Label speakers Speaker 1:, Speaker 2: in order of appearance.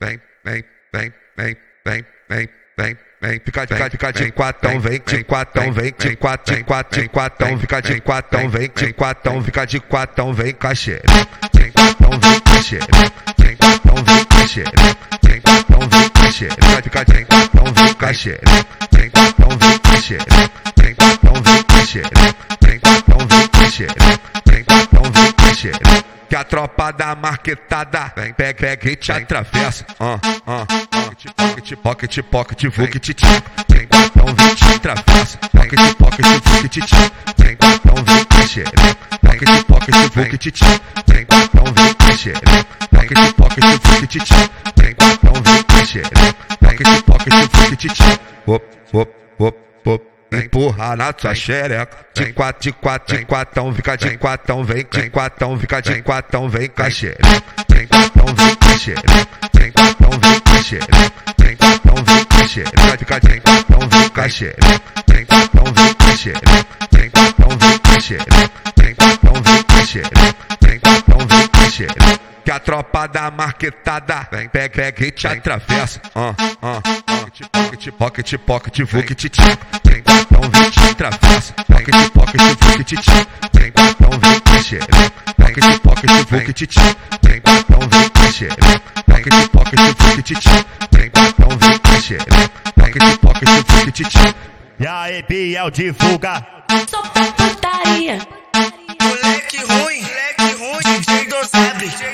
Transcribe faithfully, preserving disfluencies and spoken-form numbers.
Speaker 1: vem, vem, vem, vem, vem, vem, vem, vem, fica, fica, fica de quatão, vem, de quatão, vem, de quatro, de quatro, de quatão, fica de quatão, vem, de quatão, fica de quatão, vem, caixeira, de quatão, vem, caixeira, de quatão, vem, caixeira, de quatão, vem, caixeira, fica de quatão, vem, caixeira, de quatão, vem, caixeira, de quatão, vem, caixeira, de quatão, vem, caixeira, de quatão, vem, caixeira. Que a tropa da marquetada vem, pega, pega e te atravessa. Ah, ah, pocket, pocket, pocket, pocket, vuc, te tira. Tem quatão, vem, te atravessa. Pocket, pocket, vuc, te tira. Tem quatão, vem, caixeira. Pocket, pocket, vuc, te tira. Tem quatão, vem, caixeira. Pocket, pocket, vuc, te tira. Tem quatão, vem, caixeira. Pocket, pocket, vuc, te tira. Hop, hop, hop, hop. Empurra na tua xereca. De quatro, de quatro, de quatão, fica de quatão, vem, de quatão, fica de quatão, vem, caixeira. De quatão, vem, caixeira. De quatão, vem, caixeira. De quatão, vem, caixeira. Fica de quatão, vem, caixeira. De quatão, vem, caixeira. De quatão, vem, caixeira. De quatão, vem, caixeira. De quatão, vem, caixeira. Que a tropa da marquetada vem, pega, pega e te atravessa. Ah, ah, pocket, pocket, pocket, pocket, vuc, te tira. Tem quatão, vem, te atravessa. Pocket, pocket, vuc, te tira. Tem quatão, vem, caixeira. Pocket, pocket, vuc, te tira. Tem quatão, vem, caixeira. Pocket, pocket, vuc, te tira. Tem quatão, vem, caixeira. Pocket, pocket, vuc, te tira.
Speaker 2: E aí, Biel, divulga.
Speaker 3: Só putaria.
Speaker 4: Moleque ruim, moleque ruim, D J do Zebre.